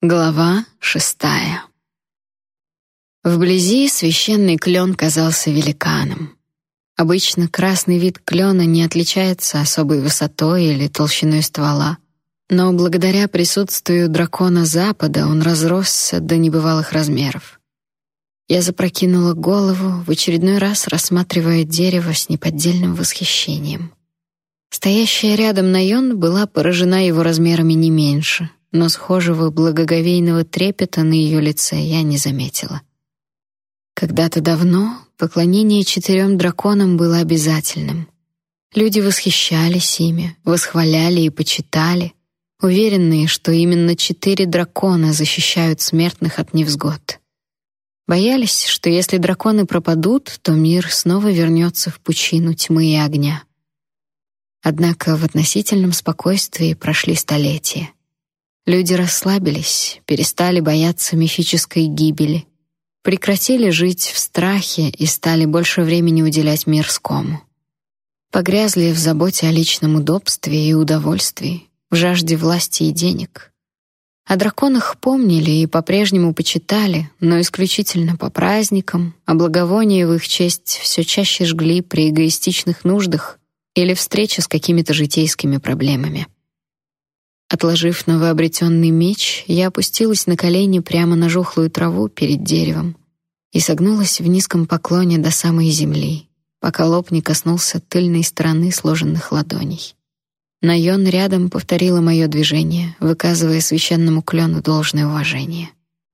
Глава 6. Вблизи священный клен казался великаном. Обычно красный вид клена не отличается особой высотой или толщиной ствола, но благодаря присутствию дракона Запада он разросся до небывалых размеров. Я запрокинула голову, в очередной раз рассматривая дерево с неподдельным восхищением. Стоящая рядом Найон была поражена его размерами не меньше, но схожего благоговейного трепета на ее лице я не заметила. Когда-то давно поклонение 4 драконам было обязательным. Люди восхищались ими, восхваляли и почитали, уверенные, что именно 4 дракона защищают смертных от невзгод. Боялись, что если драконы пропадут, то мир снова вернется в пучину тьмы и огня. Однако в относительном спокойствии прошли столетия. Люди расслабились, перестали бояться мифической гибели, прекратили жить в страхе и стали больше времени уделять мирскому. Погрязли в заботе о личном удобстве и удовольствии, в жажде власти и денег. О драконах помнили и по-прежнему почитали, но исключительно по праздникам, а благовония в их честь все чаще жгли при эгоистичных нуждах или встрече с какими-то житейскими проблемами. Отложив новообретенный меч, я опустилась на колени прямо на жухлую траву перед деревом и согнулась в низком поклоне до самой земли, пока лоб не коснулся тыльной стороны сложенных ладоней. Найон рядом повторила мое движение, выказывая священному клену должное уважение.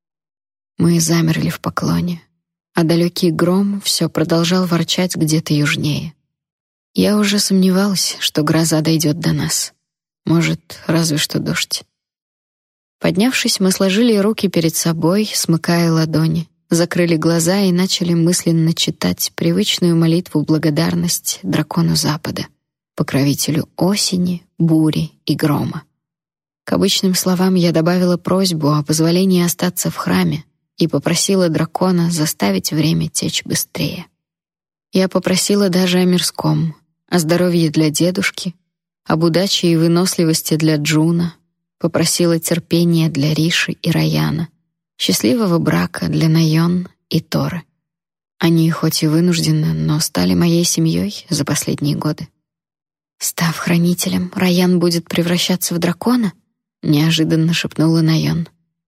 Мы замерли в поклоне, а далекий гром все продолжал ворчать где-то южнее. Я уже сомневалась, что гроза дойдет до нас. Может, разве что дождь. Поднявшись, мы сложили руки перед собой, смыкая ладони, закрыли глаза и начали мысленно читать привычную молитву благодарности дракону Запада, покровителю осени, бури и грома. К обычным словам я добавила просьбу о позволении остаться в храме и попросила дракона заставить время течь быстрее. Я попросила даже о мирском, о здоровье для дедушки, об удаче и выносливости для Джуна, попросила терпения для Риши и Раяна, счастливого брака для Найон и Торы. Они хоть и вынужденно, но стали моей семьей за последние годы. «Став хранителем, Раян будет превращаться в дракона?» — неожиданно шепнула Найон.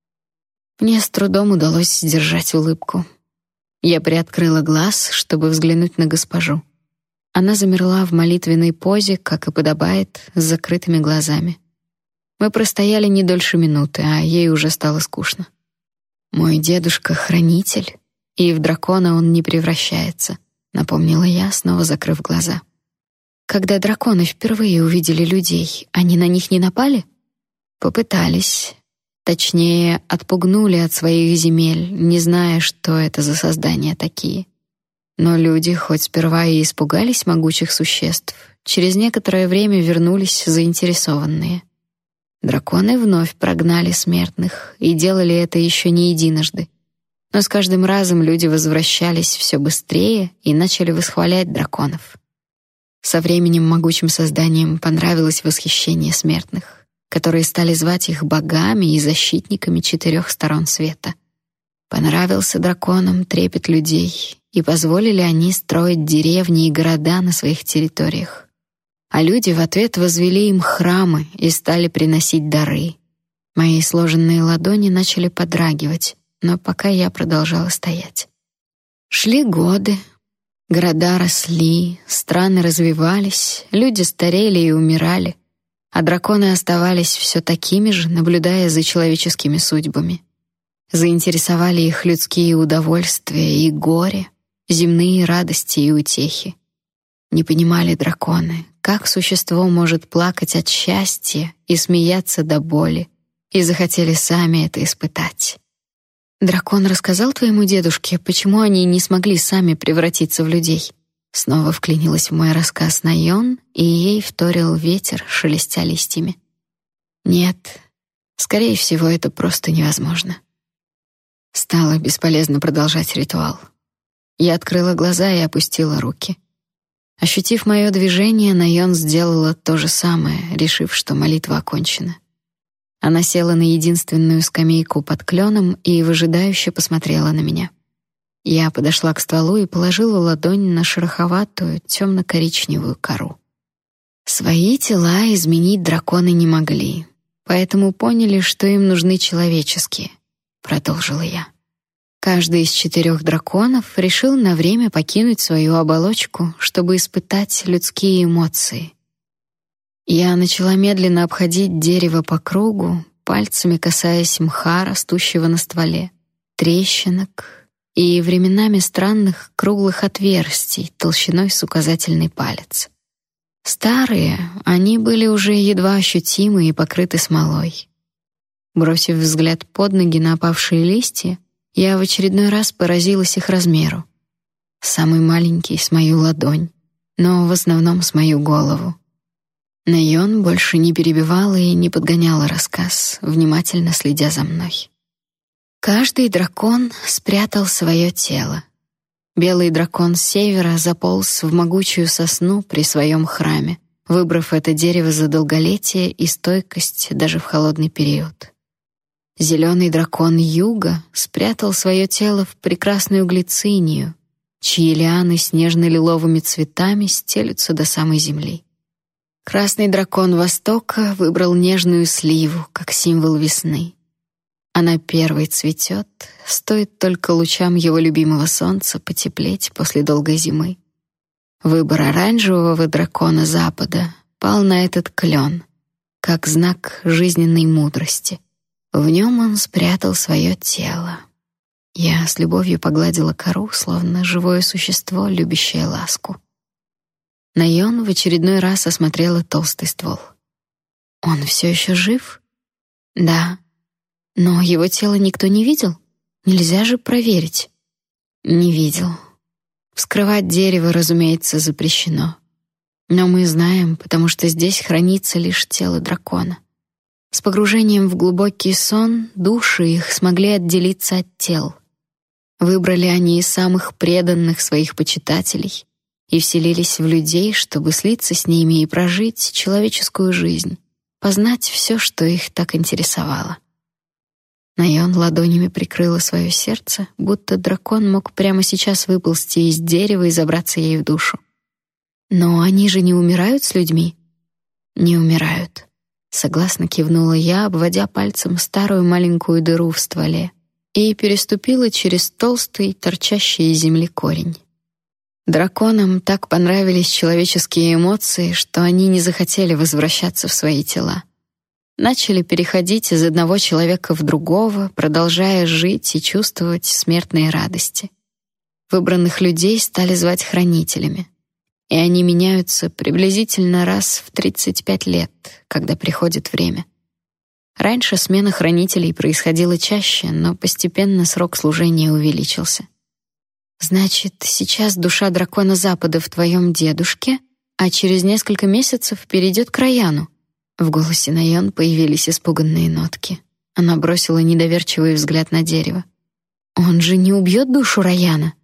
Мне с трудом удалось сдержать улыбку. Я приоткрыла глаз, чтобы взглянуть на госпожу. Она замерла в молитвенной позе, как и подобает, с закрытыми глазами. Мы простояли не дольше минуты, а ей уже стало скучно. «Мой дедушка — хранитель, и в дракона он не превращается», — напомнила я, снова закрыв глаза. «Когда драконы впервые увидели людей, они на них не напали?» «Попытались. Точнее, отпугнули от своих земель, не зная, что это за создания такие. Но люди, хоть сперва и испугались могучих существ, через некоторое время вернулись заинтересованные. Драконы вновь прогнали смертных и делали это еще не единожды. Но с каждым разом люди возвращались все быстрее и начали восхвалять драконов. Со временем могучим созданиям понравилось восхищение смертных, которые стали звать их богами и защитниками 4 сторон света. Понравился драконам трепет людей, и позволили они строить деревни и города на своих территориях. А люди в ответ возвели им храмы и стали приносить дары. Мои сложенные ладони начали подрагивать, но пока я продолжала стоять. Шли годы, города росли, страны развивались, люди старели и умирали, а драконы оставались все такими же, наблюдая за человеческими судьбами. Заинтересовали их людские удовольствия и горе, земные радости и утехи. Не понимали драконы, как существо может плакать от счастья и смеяться до боли, и захотели сами это испытать. «Дракон рассказал твоему дедушке, почему они не смогли сами превратиться в людей?» Снова вклинилась в мой рассказ Найон, и ей вторил ветер, шелестя листьями. «Нет, скорее всего, это просто невозможно». Стало бесполезно продолжать ритуал. Я открыла глаза и опустила руки. Ощутив мое движение, Найон сделала то же самое, решив, что молитва окончена. Она села на единственную скамейку под кленом и выжидающе посмотрела на меня. Я подошла к стволу и положила ладонь на шероховатую темно-коричневую кору. Свои тела изменить драконы не могли, поэтому поняли, что им нужны человеческие, продолжила я. Каждый из 4 драконов решил на время покинуть свою оболочку, чтобы испытать людские эмоции. Я начала медленно обходить дерево по кругу, пальцами касаясь мха, растущего на стволе, трещинок и временами странных круглых отверстий толщиной с указательный палец. Старые, они были уже едва ощутимы и покрыты смолой. Бросив взгляд под ноги на опавшие листья, я в очередной раз поразилась их размеру. Самый маленький с мою ладонь, но в основном с мою голову. Найон больше не перебивала и не подгоняла рассказ, внимательно следя за мной. Каждый дракон спрятал свое тело. Белый дракон с севера заполз в могучую сосну при своем храме, выбрав это дерево за долголетие и стойкость даже в холодный период. Зеленый дракон юга спрятал свое тело в прекрасную глицинию, чьи лианы с нежно-лиловыми цветами стелются до самой земли. Красный дракон Востока выбрал нежную сливу, как символ весны. Она первой цветет, стоит только лучам его любимого солнца потеплеть после долгой зимы. Выбор оранжевого дракона Запада пал на этот клен, как знак жизненной мудрости. В нем он спрятал свое тело. Я с любовью погладила кору, словно живое существо, любящее ласку. Найон в очередной раз осмотрела толстый ствол. Он все еще жив? Да. Но его тело никто не видел? Нельзя же проверить. Не видел. Вскрывать дерево, разумеется, запрещено. Но мы знаем, потому что здесь хранится лишь тело дракона. С погружением в глубокий сон души их смогли отделиться от тел. Выбрали они из самых преданных своих почитателей и вселились в людей, чтобы слиться с ними и прожить человеческую жизнь, познать все, что их так интересовало. Найон ладонями прикрыла свое сердце, будто дракон мог прямо сейчас выползти из дерева и забраться ей в душу. Но они же не умирают с людьми? Не умирают. Согласно кивнула я, обводя пальцем старую маленькую дыру в стволе, и переступила через толстый, торчащий из земли корень. Драконам так понравились человеческие эмоции, что они не захотели возвращаться в свои тела. Начали переходить из одного человека в другого, продолжая жить и чувствовать смертные радости. Выбранных людей стали звать хранителями, и они меняются приблизительно раз в 35 лет, когда приходит время. Раньше смена хранителей происходила чаще, но постепенно срок служения увеличился. Значит, сейчас душа дракона Запада в твоем дедушке, а через несколько месяцев перейдет к Раяну. В голосе Найон появились испуганные нотки. Она бросила недоверчивый взгляд на дерево. Он же не убьет душу Раяна?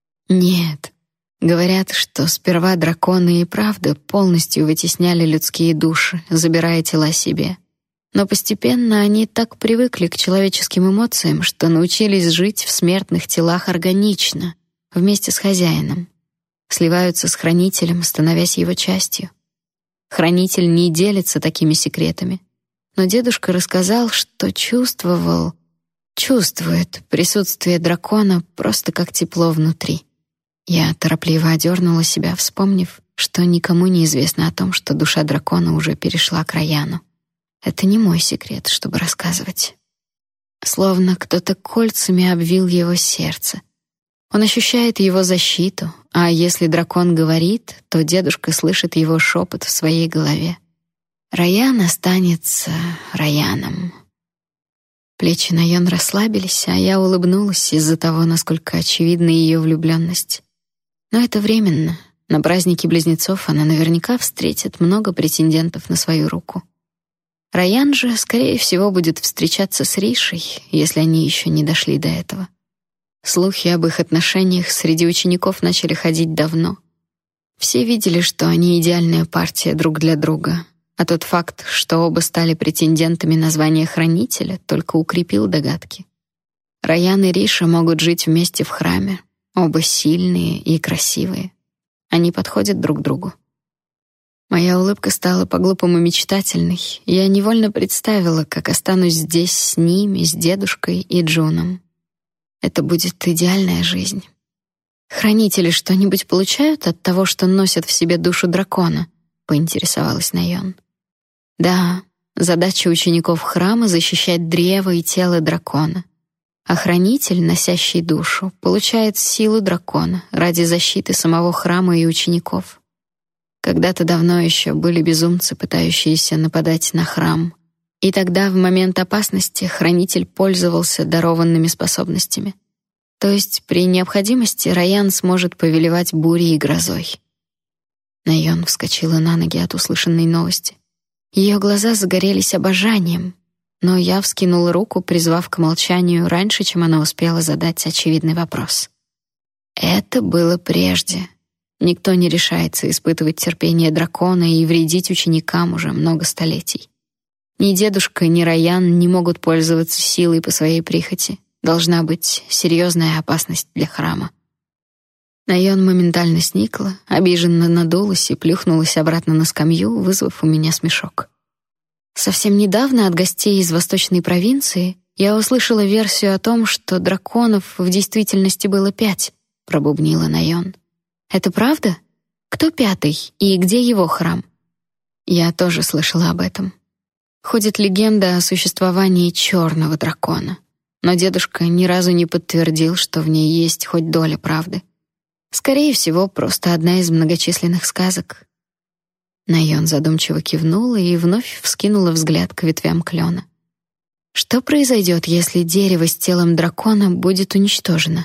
Нет. Говорят, что сперва драконы и правда полностью вытесняли людские души, забирая тела себе. Но постепенно они так привыкли к человеческим эмоциям, что научились жить в смертных телах органично, вместе с хозяином. Сливаются с хранителем, становясь его частью. Хранитель не делится такими секретами. Но дедушка рассказал, что чувствует присутствие дракона просто как тепло внутри. Я торопливо одернула себя, вспомнив, что никому не известно о том, что душа дракона уже перешла к Раяну. Это не мой секрет, чтобы рассказывать. Словно кто-то кольцами обвил его сердце. Он ощущает его защиту, а если дракон говорит, то дедушка слышит его шепот в своей голове. Раян останется Раяном. Плечи Найон расслабились, а я улыбнулась из-за того, насколько очевидна ее влюбленность. Но это временно. На празднике близнецов она наверняка встретит много претендентов на свою руку. Раян же, скорее всего, будет встречаться с Ришей, если они еще не дошли до этого. Слухи об их отношениях среди учеников начали ходить давно. Все видели, что они идеальная партия друг для друга, А тот факт, что оба стали претендентами на звание хранителя, только укрепил догадки. Райан и Риша могут жить вместе в храме, оба сильные и красивые. Они подходят друг другу. Моя улыбка стала по-глупому мечтательной. Я невольно представила, как останусь здесь с ними, с дедушкой и Джуном. Это будет идеальная жизнь. Хранители что-нибудь получают от того, что носят в себе душу дракона? Поинтересовалась Найон. Да, задача учеников храма — защищать древо и тело дракона. А хранитель, носящий душу, получает силу дракона ради защиты самого храма и учеников. Когда-то давно еще были безумцы, пытающиеся нападать на храм. И тогда, в момент опасности, хранитель пользовался дарованными способностями. То есть при необходимости Райан сможет повелевать бурей и грозой. Найон вскочила на ноги от услышанной новости. Ее глаза загорелись обожанием, но я вскинула руку, призвав к молчанию раньше, чем она успела задать очевидный вопрос. Это было прежде. Никто не решается испытывать терпение дракона и вредить ученикам уже много столетий. Ни дедушка, ни Райан не могут пользоваться силой по своей прихоти. Должна быть серьезная опасность для храма. Найон моментально сникла, обиженно надулась и плюхнулась обратно на скамью, вызвав у меня смешок. Совсем недавно от гостей из восточной провинции я услышала версию о том, что драконов в действительности было 5, пробубнила Найон. Это правда? Кто 5 и где его храм? Я тоже слышала об этом. Ходит легенда о существовании черного дракона, но дедушка ни разу не подтвердил, что в ней есть хоть доля правды. Скорее всего, просто одна из многочисленных сказок. Найон задумчиво кивнула и вновь вскинула взгляд к ветвям клена. Что произойдет, если дерево с телом дракона будет уничтожено?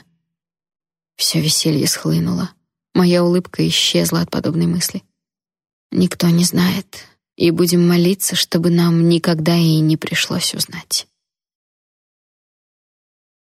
Все веселье схлынуло. Моя улыбка исчезла от подобной мысли. Никто не знает, и будем молиться, чтобы нам никогда и не пришлось узнать.